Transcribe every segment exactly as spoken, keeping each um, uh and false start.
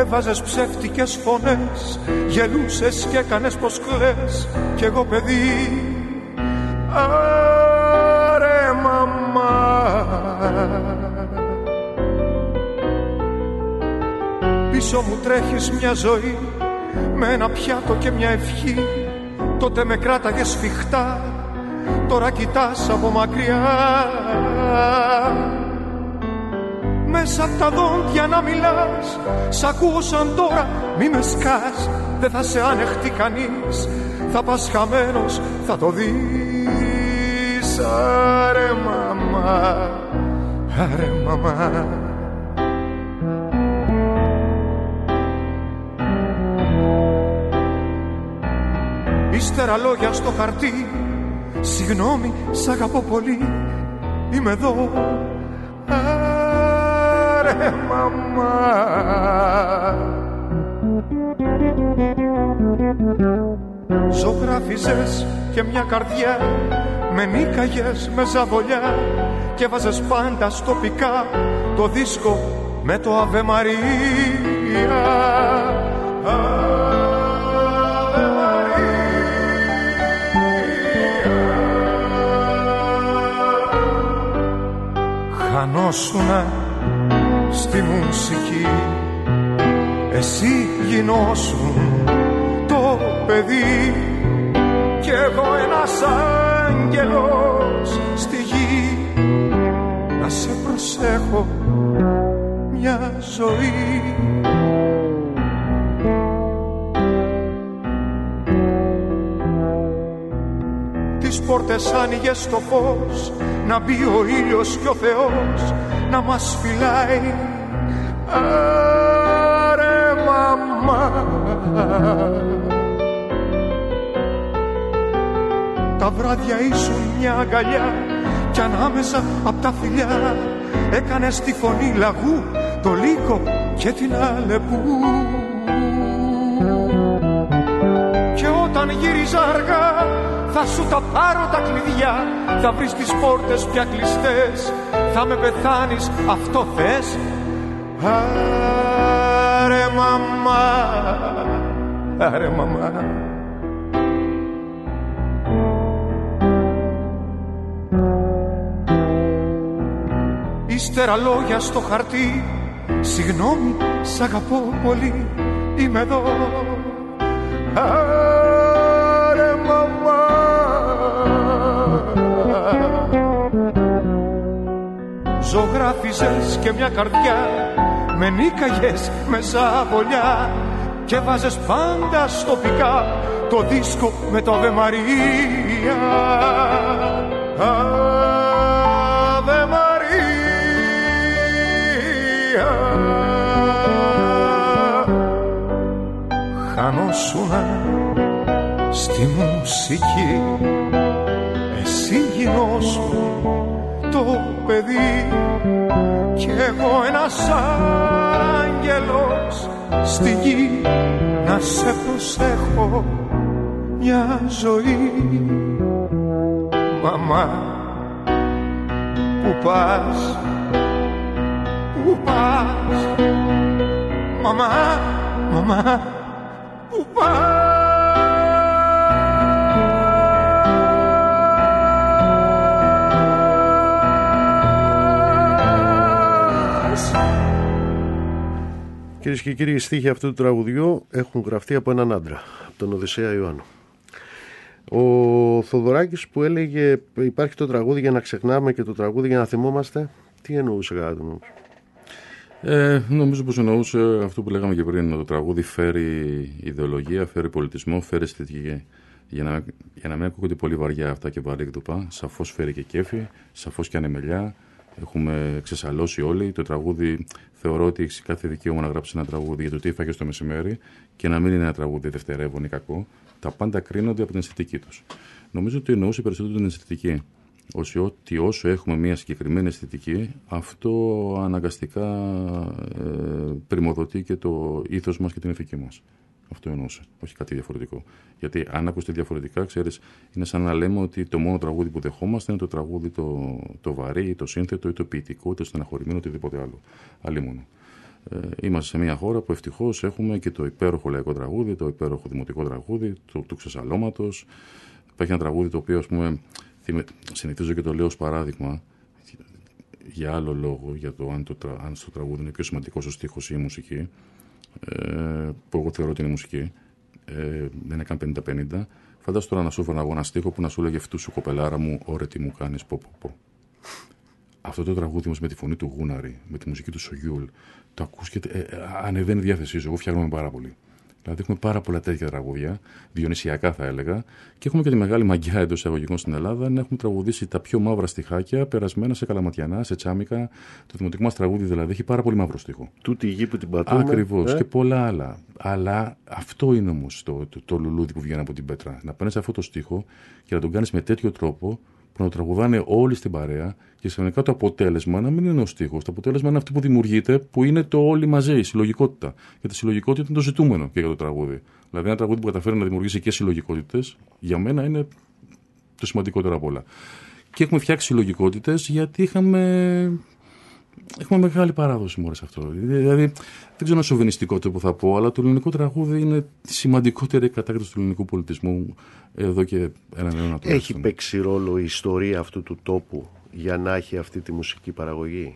έβαζες ψεύτικες φωνές, γελούσες και έκανες πως κλαις. Κι εγώ παιδί, άρε μαμά. Πίσω μου τρέχεις μια ζωή με ένα πιάτο και μια ευχή. Τότε με κράταγες σφιχτά, τώρα κοιτάς από μακριά. Μέσα απ' τα δόντια να μιλάς, σ' ακούω σαν τώρα, μη με σκάς. Δεν θα σε ανεχτεί κανείς, θα πας χαμένος, θα το δεις. Άρε μαμά, άρε μαμά. Ύστερα λόγια στο χαρτί, συγγνώμη, σ' αγαπώ πολύ, είμαι εδώ. Άρε μαμά. Ζωγράφιζες και μια καρδιά, με νίκαγες με ζαβολιά και βάζες πάντα στο πικά το δίσκο με το Αβε Μαρία. Χανόσουνα στη μουσική, εσύ γινόσουν το παιδί κι εγώ ένας άγγελος στη γη, να σε προσέχω μια ζωή. Τις πόρτες άνοιγες στο φως, να μπει ο ήλιος και ο Θεός να μας φυλάει. Άρε μαμά. Τα βράδια ήσουν μια αγκαλιά κι ανάμεσα απ' τα φιλιά έκανες τη φωνή λαγού, το λύκο και την Αλεπού. Και όταν γύριζα αργά θα σου τα πάρω τα κλειδιά, θα βρεις τις πόρτες πια κλειστές, θα με πεθάνεις, αυτό θες. Άρε μαμά, άρε μαμά. Ύστερα λόγια στο χαρτί, συγγνώμη, σ' αγαπώ πολύ, είμαι εδώ. Άρε μαμά. Ζωγράφιζες και μια καρδιά, με νίκαγες με ζαβολιά και βάζες πάντα στο πικά το δίσκο με το Αβε Μαρία. Αβε Μαρία. Χανόσουνα στη μουσική, εσύ γινόσουν το παιδί κι εγώ ένας άγγελος στη γη, να σε προσέχω μια ζωή. Μαμά, που πας, που πας, μαμά, μαμά, που πας. Κυρίες και κύριοι, οι στίχοι αυτού του τραγουδιού έχουν γραφτεί από έναν άντρα, από τον Οδυσσέα Ιωάννου. Ο Θοδωράκης που έλεγε υπάρχει το τραγούδι για να ξεχνάμε και το τραγούδι για να θυμόμαστε, τι εννοούσε κατά του νου? Ε, νομίζω πως εννοούσε αυτό που λέγαμε και πριν, το τραγούδι φέρει ιδεολογία, φέρει πολιτισμό, φέρει αισθητική. Για να, για να μην ακούγονται πολύ βαριά αυτά και βαρύγδουπα, σαφώς φέρει και κέφι, σαφώς και ανεμελιά. Έχουμε ξεσαλώσει όλοι. Το τραγούδι θεωρώ ότι έχει κάθε δικαίωμα να γράψει ένα τραγούδι για το τι έφαγε το μεσημέρι και να μην είναι ένα τραγούδι δευτερεύον ή κακό. Τα πάντα κρίνονται από την αισθητική τους. Νομίζω ότι εννοούσε περισσότερο την αισθητική. Ότι όσο έχουμε μια συγκεκριμένη αισθητική, αυτό αναγκαστικά ε, πριμοδοτεί και το ήθος μας και την ηθική μας. Αυτό εννοούσε, όχι κάτι διαφορετικό. Γιατί αν ακούστε διαφορετικά, ξέρεις, είναι σαν να λέμε ότι το μόνο τραγούδι που δεχόμαστε είναι το τραγούδι το, το βαρύ, ή το σύνθετο, ή το ποιητικό, ή το στεναχωρημένο, οτιδήποτε άλλο. Αλλήμονο. Ε, είμαστε σε μια χώρα που ευτυχώς έχουμε και το υπέροχο λαϊκό τραγούδι, το υπέροχο δημοτικό τραγούδι, το του Ξεσαλώματος. Υπάρχει ένα τραγούδι το οποίο, ας πούμε, συνηθίζω και το λέω ως παράδειγμα, για άλλο λόγο, για το αν, το, αν στο τραγούδι είναι πιο σημαντικός ο στίχος ή η μουσική, ε, που εγώ θεωρώ ότι είναι μουσική, ε, δεν είναι καν πενήντα πενήντα. Φαντάσου τώρα να σου έφερα εγώ ένα στίχο που να σου λέγε αυτού σου κοπελάρα μου, ωρε τι μου κάνεις, πω, πω, πω. Αυτό το τραγούδι όμως με τη φωνή του Γούναρη, με τη μουσική του Σογιούλ, το ακούς και ε, ανεβαίνει η διάθεσή σου. Εγώ φτιάχνομαι πάρα πολύ. Δηλαδή έχουμε πάρα πολλά τέτοια τραγούδια, διονυσιακά θα έλεγα, και έχουμε και τη μεγάλη μαγιά εντός εισαγωγικών στην Ελλάδα να έχουμε τραγουδήσει τα πιο μαύρα στιχάκια, περασμένα σε καλαματιανά, σε τσάμικα. Το δημοτικό μας τραγούδι δηλαδή έχει πάρα πολύ μαύρο στίχο. Τούτη η γη που την πατούμε. Ακριβώς, ε? και πολλά άλλα. Αλλά αυτό είναι όμως το, το, το λουλούδι που βγαίνει από την πέτρα. Να παίρνεις αυτό το στίχο και να τον κάνεις με τέτοιο τρόπο που να το τραγουδάνε όλοι στην παρέα και ξαφνικά το αποτέλεσμα να μην είναι ο στίχος. Το αποτέλεσμα είναι αυτό που δημιουργείται, που είναι το όλοι μαζί, η συλλογικότητα. Γιατί η συλλογικότητα είναι το ζητούμενο και για το τραγούδι. Δηλαδή, ένα τραγούδι που καταφέρει να δημιουργήσει και συλλογικότητες, για μένα είναι το σημαντικότερο απ' όλα. Και έχουμε φτιάξει συλλογικότητες γιατί είχαμε. Έχουμε μεγάλη παράδοση μόλις αυτό. Δηλαδή, δεν ξέρω αν σοβινιστικό το που θα πω, αλλά το ελληνικό τραγούδι είναι τη σημαντικότερη κατάκτηση του ελληνικού πολιτισμού εδώ και έναν αιώνα. Έχει παίξει ρόλο η ιστορία αυτού του τόπου για να έχει αυτή τη μουσική παραγωγή?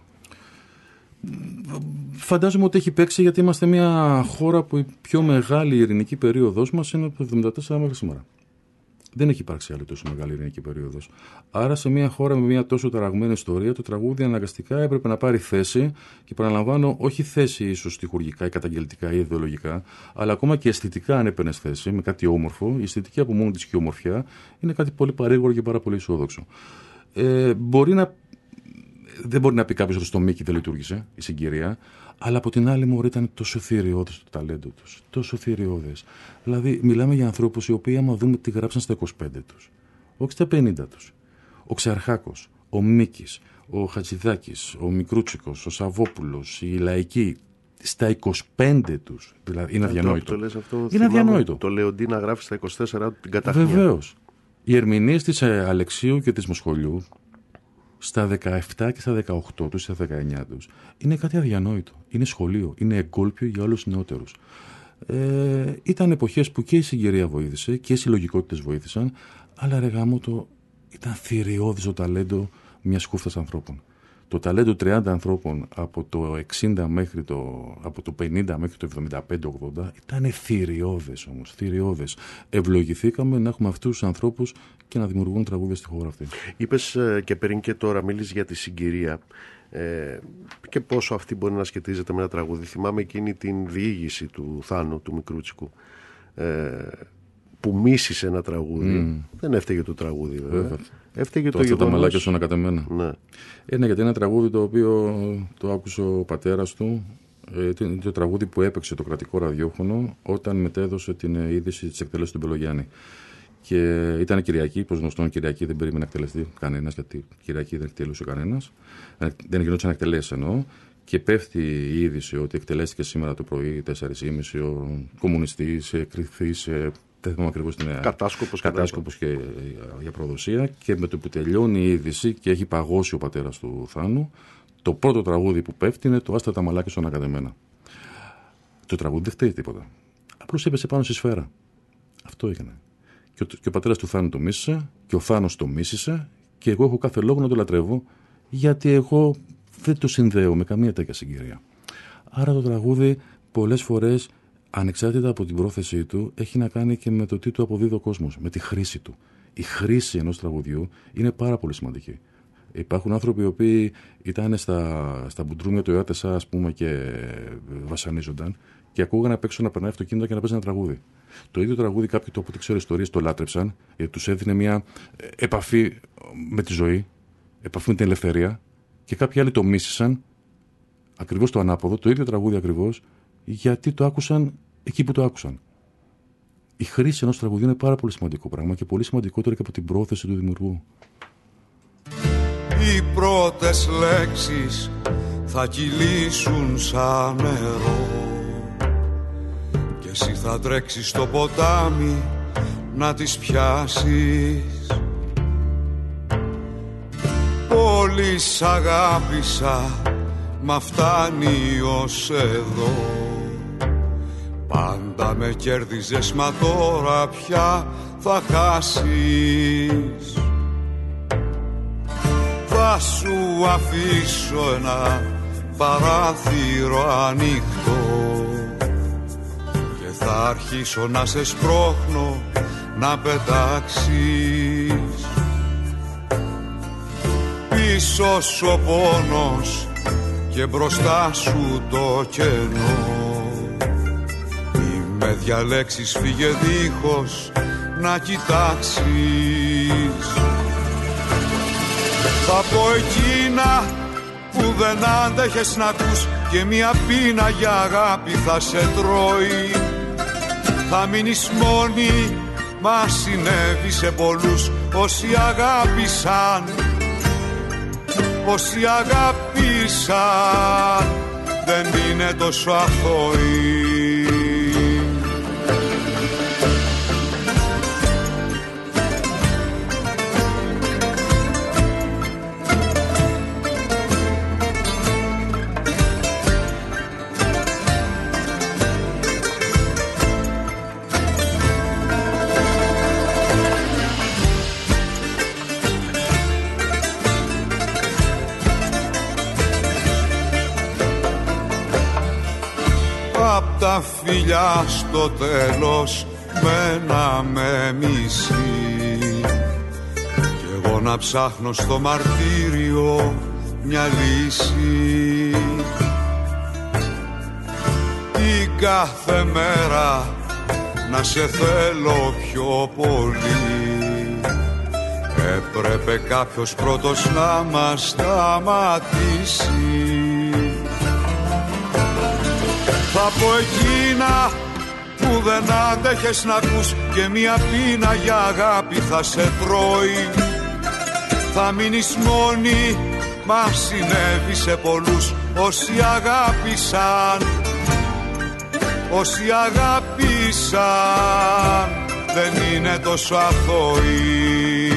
Φαντάζομαι ότι έχει παίξει, γιατί είμαστε μια χώρα που η πιο μεγάλη ειρηνική περίοδος μας είναι από το εβδομήντα τέσσερα μέχρι σήμερα. Δεν έχει υπάρξει άλλη τόσο μεγάλη ειρηνική περίοδος. Άρα, σε μια χώρα με μια τόσο ταραγμένη ιστορία, το τραγούδι αναγκαστικά έπρεπε να πάρει θέση. Και παραλαμβάνω, όχι θέση ίσως στιχουργικά ή καταγγελτικά ή ιδεολογικά, αλλά ακόμα και αισθητικά, αν έπαιρνε θέση με κάτι όμορφο. Η αισθητική από μόνο της και η ομορφιά είναι κάτι πολύ παρήγορο και πάρα πολύ αισιόδοξο. Ε, μπορεί να... Δεν μπορεί να πει κάποιος ότι στο Μίκη δεν λειτουργήσε η συγκυρία, αλλά από την άλλη μορφή ήταν τόσο θηριώδες το ταλέντο τους. Τόσο θηριώδες. Δηλαδή, μιλάμε για ανθρώπους οι οποίοι, άμα δούμε, τι γράψαν στα είκοσι πέντε τους, όχι στα πενήντα τους. Ο Ξαρχάκος, ο Μίκης, ο Χατζηδάκης, ο Μικρούτσικος, ο Σαββόπουλος, η Λαϊκή, στα είκοσι πέντε τους. Δηλαδή, είναι αδιανόητο. Το λες αυτό, είναι αδιανόητο. Το Λεοντί να γράφει στα είκοσι τέσσερα την κατάχνια. Βεβαίως. Οι ερμηνείες της Αλεξίου και της Μοσχολιού, στα δεκαεπτά και στα δεκαοκτώ τους, στα δεκαεννιά τους, είναι κάτι αδιανόητο. Είναι σχολείο, είναι εγκόλπιο για όλους τους νεότερους. Ε, ήταν εποχές που και η συγκυρία βοήθησε και οι συλλογικότητες βοήθησαν, αλλά ρε γάμο το, ήταν θηριώδης το ταλέντο μιας χούφτας ανθρώπων. Το ταλέντο τριάντα ανθρώπων από το εξήντα μέχρι το, από το πενήντα μέχρι το εβδομήντα πέντε ογδόντα ήταν θηριώδες όμως, θηριώδες. Ευλογηθήκαμε να έχουμε αυτούς τους ανθρώπους και να δημιουργούν τραγούδια στη χώρα αυτή. Είπες ε, και πριν και τώρα, μίλησες για τη συγκυρία ε, και πόσο αυτή μπορεί να σχετίζεται με ένα τραγούδι. Θυμάμαι εκείνη την διήγηση του Θάνου, του Μικρούτσικου, ε, που μίσησε ένα τραγούδι. Mm. Δεν έφταιγε το τραγούδι, βέβαια. βέβαια. Έφταιγε το, το γεγονός. Τα μαλάκια σου ανακατεμένα. Ναι. Είναι γιατί ένα τραγούδι το οποίο το άκουσε ο πατέρας του. Είναι το τραγούδι που έπαιξε το κρατικό ραδιόφωνο όταν μετέδωσε την είδηση της εκτέλεσης του Μπελογιάννη. Και ήταν Κυριακή, προς γνωστόν Κυριακή δεν περίμενε να εκτελεστεί κανένας, γιατί Κυριακή δεν εκτελούσε κανένας. Δεν γινόταν να εκτελέσει εννοώ. Και πέφτει η είδηση ότι εκτελέστηκε σήμερα το πρωί τέσσερις και μισή ο κομμουνιστής, κρυφής, δεν θυμάμαι ακριβώς την κατάσκοπος, κατάσκοπος και για προδοσία. Και με το που τελειώνει η είδηση και έχει παγώσει ο πατέρας του Θάνου, το πρώτο τραγούδι που πέφτει είναι το «Άστα τα μαλάκια σου ανακατεμένα». Το τραγούδι δεν φταίει τίποτα. Απλώς έπεσε πάνω στη σφαίρα. Αυτό έκανε. Και ο, και ο πατέρας του Θάνου το μίσησε και ο Θάνος το μίσησε και εγώ έχω κάθε λόγο να το λατρεύω, γιατί εγώ δεν το συνδέω με καμία τέτοια συγκυρία. Άρα το τραγούδι πολλές φορές, ανεξάρτητα από την πρόθεσή του, έχει να κάνει και με το τι του αποδίδει ο κόσμος, με τη χρήση του. Η χρήση ενός τραγουδιού είναι πάρα πολύ σημαντική. Υπάρχουν άνθρωποι οι οποίοι ήταν στα, στα μπουντρούμια του ΕΑΤΕΣΑ, ας πούμε, και βασανίζονταν και ακούγαν απ' έξω να περνάει αυτοκίνητο και να παίζει ένα τραγούδι. Το ίδιο τραγούδι κάποιοι το από ό,τι ξέρω ιστορίες το λάτρεψαν, γιατί τους έδινε μια επαφή με τη ζωή, επαφή με την ελευθερία, και κάποιοι άλλοι το μίσησαν, ακριβώς το ανάποδο, το ίδιο τραγούδι ακριβώς, γιατί το άκουσαν εκεί που το άκουσαν. Η χρήση ενός τραγουδιού είναι πάρα πολύ σημαντικό πράγμα και πολύ σημαντικότερο και από την πρόθεση του δημιουργού. Οι πρώτες λέξεις θα κυλήσουν σαν νερό και εσύ θα τρέξεις στο ποτάμι να τις πιάσεις. Πολύ σ' αγάπησα, μα φτάνει ως εδώ. Πάντα με κέρδιζες, μα τώρα πια θα χάσεις. Θα σου αφήσω ένα παράθυρο ανοιχτό και θα αρχίσω να σε σπρώχνω να πετάξεις. Πίσω σου ο πόνος και μπροστά σου το κενό. Μη με διαλέξεις, φύγε δίχως να κοιτάξεις. Θα πω εκείνα που δεν άντεχες να ακούς και μια πείνα για αγάπη θα σε τρώει. Θα μείνεις μόνη, μα συνέβη σε πολλούς όσοι αγάπησαν. Όσοι αγάπησαν δεν είναι τόσο αθώοι. Απ' τα φιλιά στο τέλος μένα με μισεί κι εγώ να ψάχνω στο μαρτύριο μια λύση. Ή κάθε μέρα να σε θέλω πιο πολύ. Έπρεπε κάποιος πρώτος να μας σταματήσει. Θα πω εκείνα που δεν άντεχες να ακούς και μια πείνα για αγάπη θα σε τρώει. Θα μείνεις μόνη, μα συνέβη σε πολλούς όσοι αγάπησαν. Όσοι αγάπησαν δεν είναι τόσο αθώοι.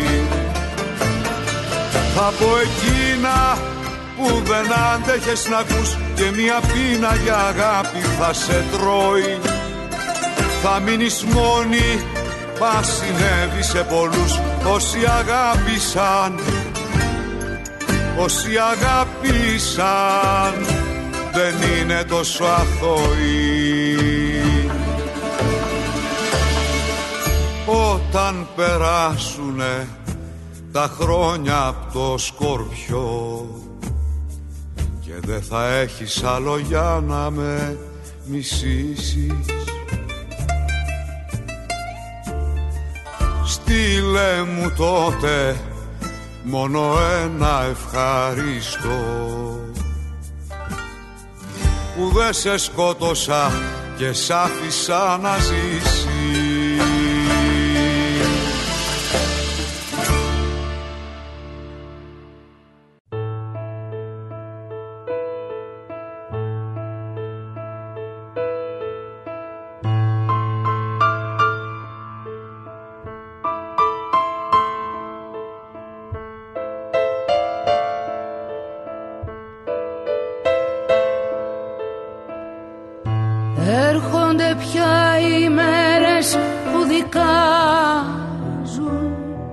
Θα πω εκείνα που δεν άντεχες να ακούς και μια πείνα για αγάπη θα σε τρώει. Θα μείνεις μόνη, μα συνέβη σε πολλούς όσοι αγάπησαν. Όσοι αγάπησαν δεν είναι τόσο αθώοι. Όταν περάσουνε τα χρόνια απ' το σκορπιό και δεν θα έχεις άλλο για να με μισήσεις, στείλε μου τότε μόνο ένα ευχαριστώ που δεν σε σκότωσα και σ' άφησα να ζήσεις. Έρχονται πια οι μέρες που δικάζουν,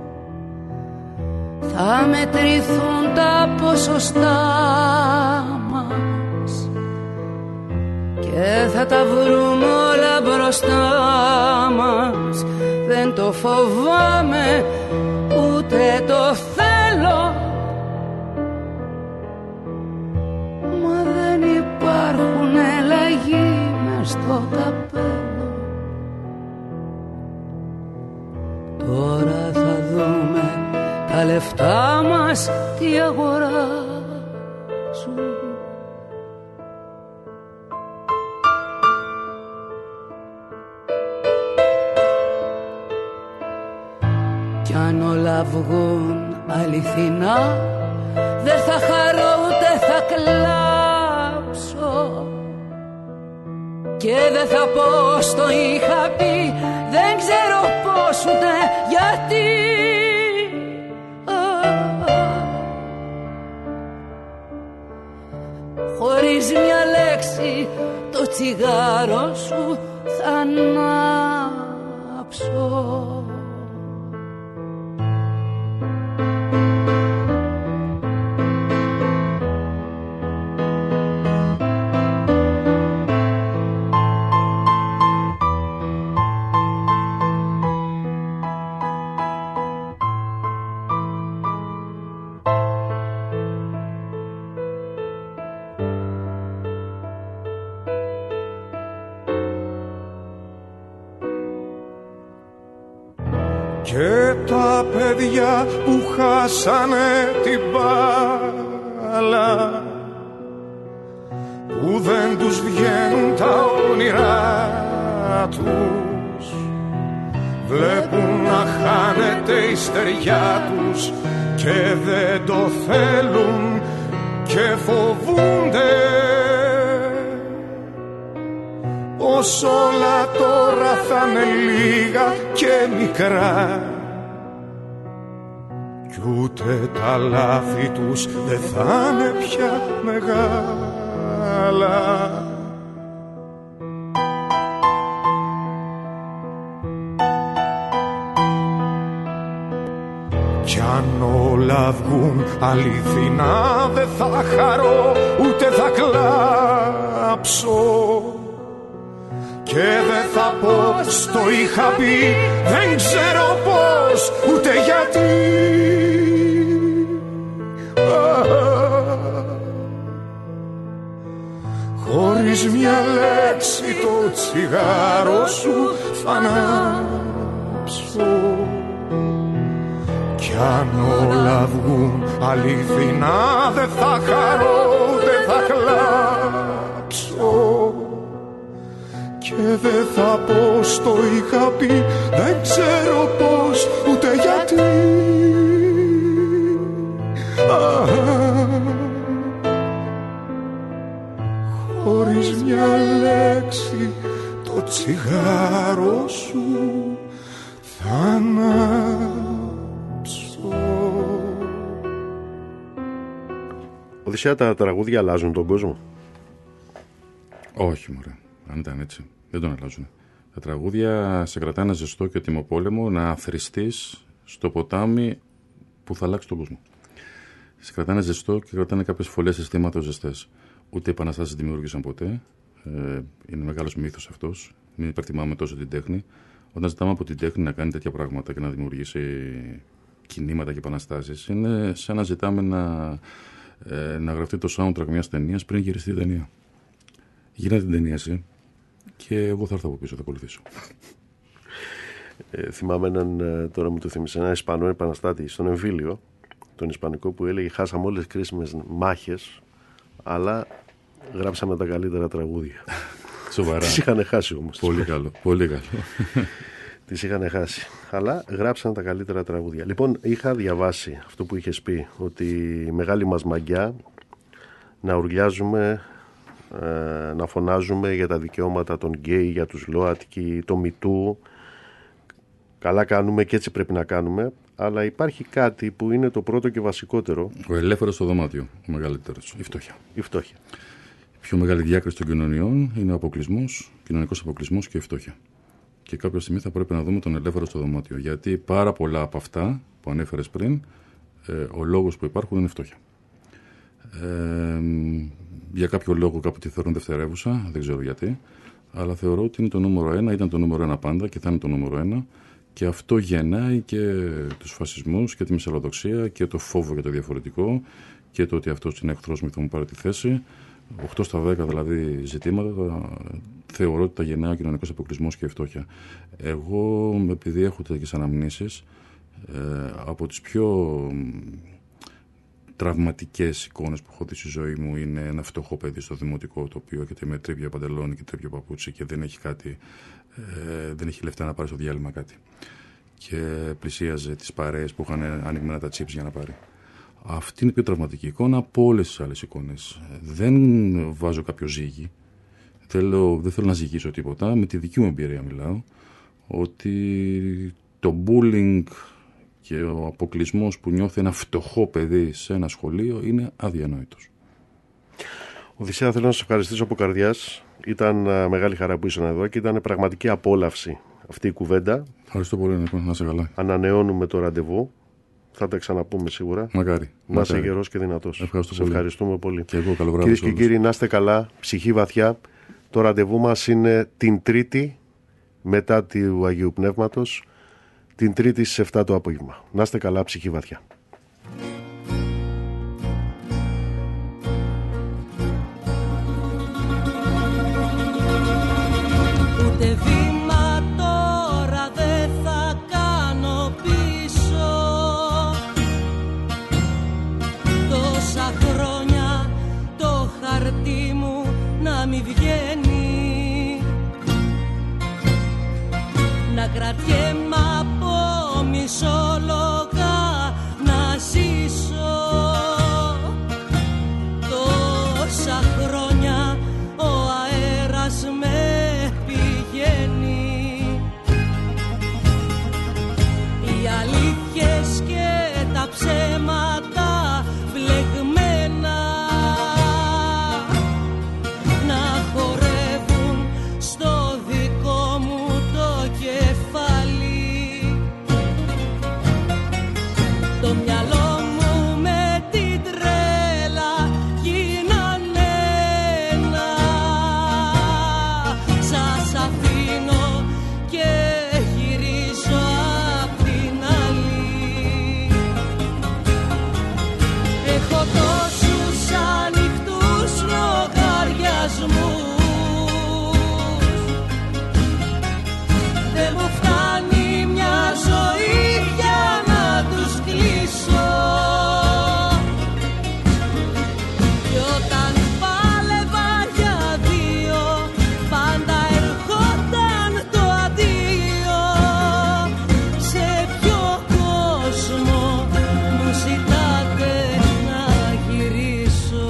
θα μετρηθούν τα ποσοστά μας και θα τα βρούμε όλα μπροστά μας. Δεν το φοβάμαι ούτε το θέλω, μα δεν υπάρχουν ελλαγοί στο καπέλο. Τώρα θα δούμε τα λεφτά μας τι αγοράζουν. Κι αν όλα βγουν αληθινά, δεν θα χαρώ ούτε θα κλάψω. Και δεν θα πω στο είχα πει, δεν ξέρω πώς ούτε γιατί. λέξη το τσιγάρο σου θα ανάψω. Και τα παιδιά που χάσανε την μπάλα, που δεν τους βγαίνουν τα όνειρά τους, βλέπουν να χάνεται η στεριά τους και δεν το θέλουν και φοβούνται πως όλα τώρα θα είναι λίγα και μικρά κι ούτε τα λάθη τους δεν θα είναι πια μεγάλα. Κι αν όλα βγουν αληθινά δεν θα χαρώ ούτε θα κλάψω και δεν θα πω στο είχα πει, δεν ξέρω πώς ούτε γιατί. Χωρίς μια λέξη το τσιγάρο σου θα ανάψω κι αν όλα βγουν αληθινά δεν θα χαρώ ούτε θα κλάψω και δεν θα πω στο είχα πει, δεν ξέρω πώς ούτε γιατί. Α, χωρίς μια λέξη το τσιγάρο σου θα ανάψω. Οδυσσέα, τα τραγούδια αλλάζουν τον κόσμο? Όχι μωρέ, αν ήταν έτσι δεν τον αλλάζουν. Τα τραγούδια σε κρατάνε ζεστό και τιμοπόλεμο να αθρηστείς στο ποτάμι που θα αλλάξει τον κόσμο. Σε κρατάνε ζεστό και κρατάνε κάποιες φωλές αισθήματος ζεστές. Ούτε οι επαναστάσεις δημιούργησαν ποτέ. Ε, είναι μεγάλος μύθος αυτός. Μην υπερτιμάμε τόσο την τέχνη. Όταν ζητάμε από την τέχνη να κάνει τέτοια πράγματα και να δημιουργήσει κινήματα και επαναστάσεις, είναι σαν να ζητάμε να, ε, να γραφτεί το soundtrack μιας ταινίας πριν γυριστεί η ταινία. Γίνα την ταινία εσύ και εγώ θα έρθω από πίσω, θα ακολουθήσω. Ε, θυμάμαι έναν, τώρα μου το θύμισε, ένα Ισπανό επαναστάτη στον εμφύλιο, τον Ισπανικό, που έλεγε χάσαμε όλες τις κρίσιμες μάχες, αλλά γράψαμε τα καλύτερα τραγούδια. Σοβαρά. Τις είχαν χάσει όμως. Πολύ καλό, πολύ καλό. Τις είχαν χάσει, αλλά γράψαν τα καλύτερα τραγούδια. Λοιπόν, είχα διαβάσει αυτό που είχες πει, ότι η μεγάλη μας μαγιά να ουρλιάζουμε, να φωνάζουμε για τα δικαιώματα των γκέι, για τους ΛΟΑΤΚΙ, το μητού. Καλά κάνουμε και έτσι πρέπει να κάνουμε, αλλά υπάρχει κάτι που είναι το πρώτο και βασικότερο. Ο ελεύθερος στο δωμάτιο, ο μεγαλύτερος, η φτώχεια. Η φτώχεια. Η πιο μεγάλη διάκριση των κοινωνιών είναι ο αποκλεισμός, κοινωνικός αποκλεισμός και η φτώχεια. Και κάποια στιγμή θα πρέπει να δούμε τον ελεύθερο στο δωμάτιο, γιατί πάρα πολλά από αυτά που ανέφερες πριν, ε, ο λόγος που υπάρχουν είναι φτώχεια. Ε, για κάποιο λόγο κάποιοι τη θεωρούν δευτερεύουσα, δεν ξέρω γιατί, αλλά θεωρώ ότι είναι το νούμερο ένα, ήταν το νούμερο ένα πάντα και θα είναι το νούμερο ένα, και αυτό γεννάει και τους φασισμούς και τη μυσαλλοδοξία και το φόβο για το διαφορετικό και το ότι αυτός είναι εχθρός μου και θα μου πάρει τη θέση. οκτώ στα δέκα δηλαδή ζητήματα θεωρώ ότι τα γεννάει ο κοινωνικός αποκλεισμός και η φτώχεια. Εγώ, επειδή έχω τέτοιες αναμνήσεις, ε, από τις πιο τραυματικές εικόνες που έχω δει στη ζωή μου είναι ένα φτωχό παιδί στο δημοτικό, το οποίο έχετε με τρίπια παντελόνι και τρίπια παπούτσι και δεν έχει κάτι, ε, δεν έχει λεφτά να πάρει στο διάλειμμα κάτι. Και πλησίαζε τις παρέες που είχαν ανοιγμένα τα τσίπς για να πάρει. Αυτή είναι η πιο τραυματική εικόνα από όλες τις άλλες εικόνες. Δεν βάζω κάποιο ζύγι. Θέλω, δεν θέλω να ζυγίσω τίποτα. Με τη δική μου εμπειρία μιλάω. Ότι το bullying και ο αποκλεισμός που νιώθει ένα φτωχό παιδί σε ένα σχολείο είναι αδιανόητος. Οδυσσέα, θέλω να σε ευχαριστήσω από καρδιάς. Ήταν uh, μεγάλη χαρά που ήσουν εδώ και ήταν πραγματική απόλαυση αυτή η κουβέντα. Ευχαριστώ πολύ, Νίκο. Να είσαι καλά. Ανανεώνουμε το ραντεβού. Θα τα ξαναπούμε σίγουρα. Μακάρι. Να είσαι γερός και δυνατός. Ευχαριστώ σε πολύ. ευχαριστούμε πολύ. Και εγώ, καλό βράδυ. Κυρίες και κύριοι, να είστε καλά. Ψυχή βαθιά. Το ραντεβού μας είναι την Τρίτη μετά του Αγίου Πνεύματος. Την Τρίτη στις εφτά το απόγευμα. Να είστε καλά, ψυχή βαθιά. Ούτε βήμα τώρα δεν θα κάνω πίσω. Τόσα χρόνια το χαρτί μου να μη βγαίνει, να κρατιέμαι από μισόλογα να ζήσω. Τόσα χρόνια ο αέρας με πηγαίνει, οι αλήθειες και τα ψέματα μπλεγμένα να χορεύουν στο δικό μου το κεφάλι. Το μυαλό μου με την τρέλα γίνανε ένα. Σας αφήνω και γυρίζω απ' την άλλη. Έχω τόσους ανοιχτούς λογαριασμούς, δεν μου φτάνει μια ζωή για να τους κλείσω. Κι όταν πάλευα για δύο, πάντα ερχόταν το αντίο. Σε ποιο κόσμο μου ζητάτε να γυρίσω?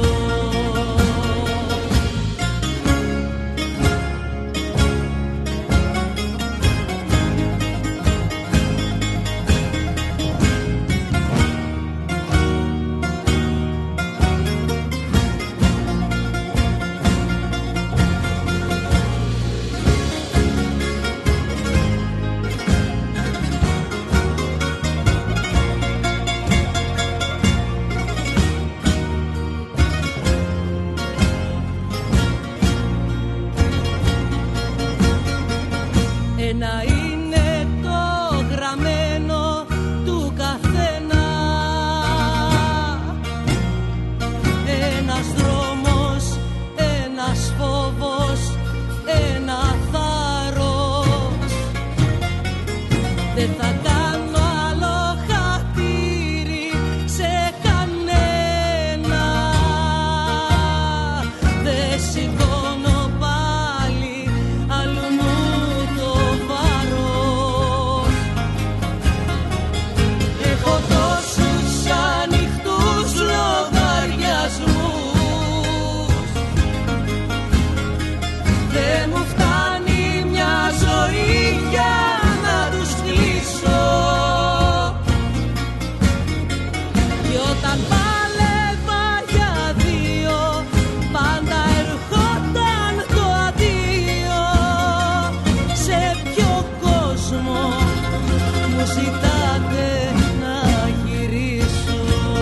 Ένα είναι το γραμμένο του καθένα, ένας δρόμος, ένας φόβος, ένα θάρρος. Δεν θα κάνω άλλο χατήρι σε κανένα. Δεν σηκώνω πάλι αλλού μου το βάρος. Έχω τόσους ανοιχτούς λογαριασμούς, δεν μου φτάνει μια ζωή για να τους κλείσω. Κι όταν πάλευα για δύο, πάντα ερχόταν το αντίο. Σε ποιο κόσμο μου ζητάτε να γυρίσω?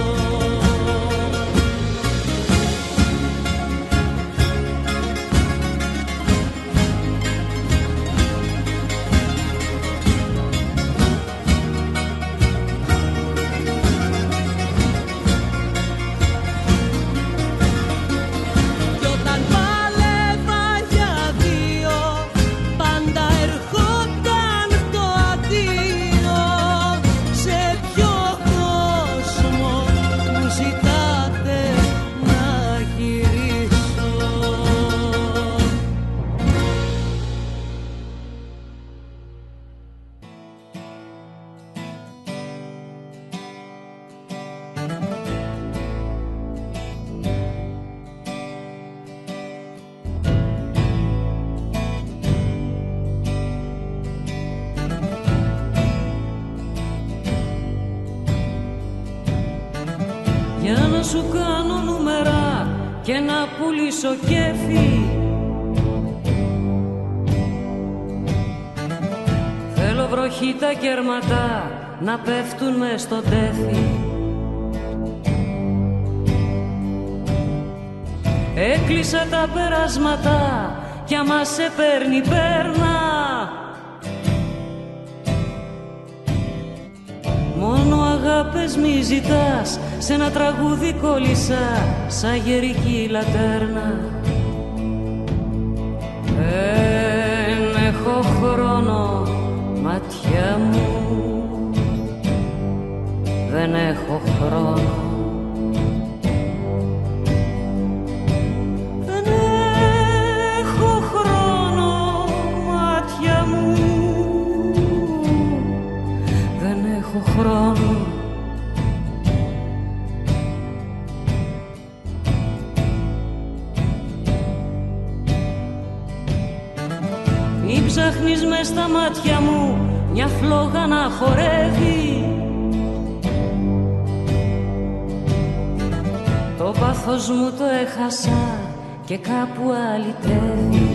Κι όταν πάλευα για δύο, πάντα ερχόταν το αντίο. Σε ποιο κόσμο μου ζητάτε να γυρίσω? Για να σου κάνω νούμερα και να πουλήσω κέφι. Θέλω βροχή τα κερματά να πέφτουν μες στο τέφι. Έκλεισα τα περάσματα κι άμα σε παίρνει πέρνα. Μόνο αγάπες μη ζητάς, σε ένα τραγούδι κόλλησα σαν γερική λατέρνα. Δεν έχω χρόνο, μάτια μου, δεν έχω χρόνο. Δεν έχω χρόνο, μάτια μου, δεν έχω χρόνο. Μη ψάχνεις μες στα μάτια μου μια φλόγα να χορεύει. Το πάθος μου το έχασα και κάπου αλυτεύει.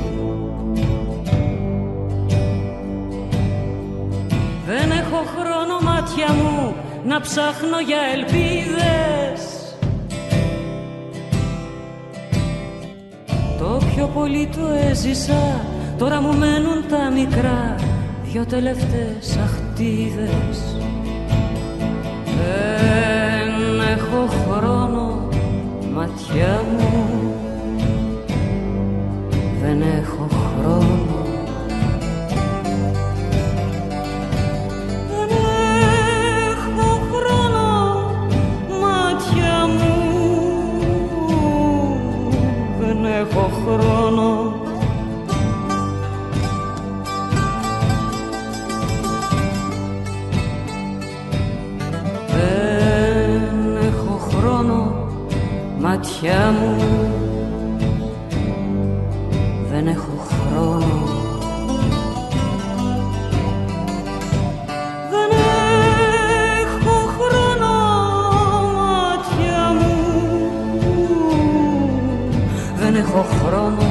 Δεν έχω χρόνο, μάτια μου, να ψάχνω για ελπίδες. Το πιο πολύ το έζησα, τώρα μου μένουν τα μικρά δυο τελευταίες αχτίδες. Δεν έχω χρόνο, μάτια μου, δεν έχω χρόνο. Δεν έχω χρόνο, μάτια μου, δεν έχω χρόνο. Μάτια μου, δεν έχω χρόνο. Δεν έχω χρόνο, μάτια μου, δεν έχω χρόνο.